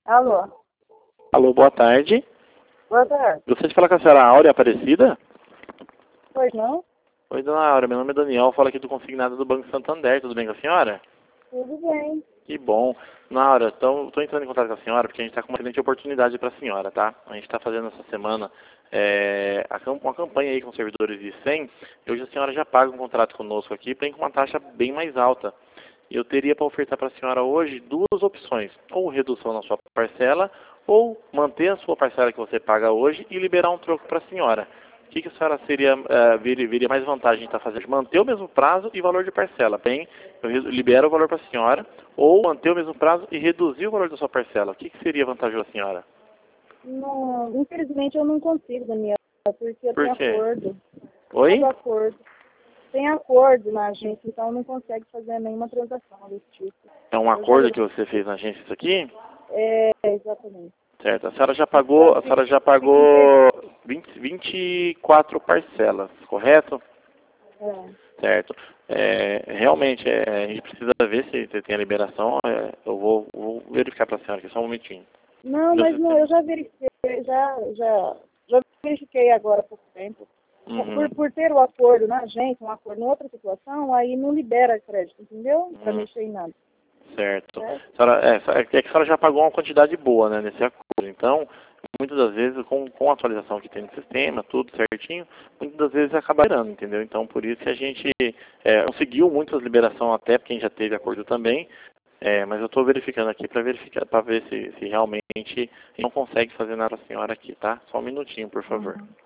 Alô? Alô, boa tarde. Boa tarde. Gostaria de falar com a senhora Áurea Aparecida? Pois não? Oi, dona Áurea, meu nome é Daniel, falo aqui do consignado do Banco Santander, tudo bem com a senhora? Tudo bem. Que bom. Dona Áurea, estou entrando em contato com a senhora porque a gente está com uma excelente oportunidade para a senhora, tá? A gente está fazendo essa semana uma campanha aí com servidores de 100 e hoje a senhora já paga um contrato conosco aqui, porém com uma taxa bem mais alta. E eu teria para ofertar para a senhora hoje duas opções, ou redução na sua parcela, ou manter a sua parcela que você paga hoje e liberar um troco para a senhora. O que a senhora veria mais vantagem em estar fazendo? Manter o mesmo prazo e valor de parcela. Bem, eu libero o valor para a senhora, ou manter o mesmo prazo e reduzir o valor da sua parcela. O que seria vantajoso a senhora? Não, infelizmente eu não consigo, Daniel, porque eu Por tenho quê? acordo. Oi? Todo acordo. Tem acordo na agência, então não consegue fazer nenhuma transação desse tipo. É um Eu já acordo que verifiquei. você fez na agência isso aqui? Exatamente. Certo. A senhora já Então, pagou 24 parcelas, correto? Certo. Realmente, a gente precisa ver se você tem a liberação. Eu vou verificar para a senhora aqui, só um momentinho. Não, Meu mas não, eu sistema. já verifiquei, já verifiquei agora há pouco tempo. Uhum. Por ter o acordo na agência, um acordo em outra situação, aí não libera crédito, entendeu? Para mexer em nada. Certo. Certo? É que a senhora já pagou uma quantidade boa, né, nesse acordo. Então, muitas das vezes, com a atualização que tem no sistema, tudo certinho, muitas das vezes acaba liberando, entendeu? Então, por isso que a gente conseguiu muitas liberação até, porque a gente já teve acordo também, mas eu estou verificando aqui para ver se realmente não consegue fazer nada para a senhora aqui, tá? Só um minutinho, por favor. Uhum.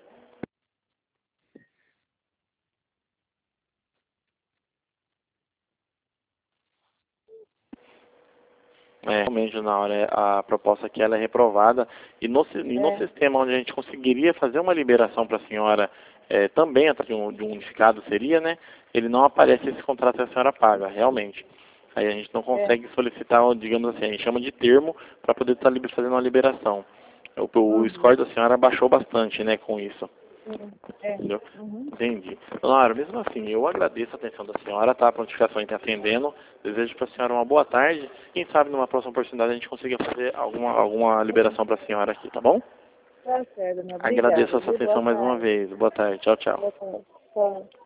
Realmente, na hora, a proposta aqui ela é reprovada e no sistema onde a gente conseguiria fazer uma liberação para a senhora também através de um unificado seria, né? Ele não aparece esse contrato que a senhora paga, realmente. Aí a gente não consegue solicitar, digamos assim, a gente chama de termo para poder estar fazendo uma liberação. O score da senhora baixou bastante, né, com isso. Entendeu? Uhum. Entendi. Claro, mesmo assim, eu agradeço a atenção da senhora, tá? A prontificação está atendendo. Desejo para a senhora uma boa tarde. Quem sabe numa próxima oportunidade a gente consiga fazer alguma liberação para a senhora aqui, tá bom? Tá certo, minha Agradeço obrigada, a sua viu? Boa atenção mais uma tarde. vez. Boa tarde. Tchau, tchau. Boa tarde. Tchau.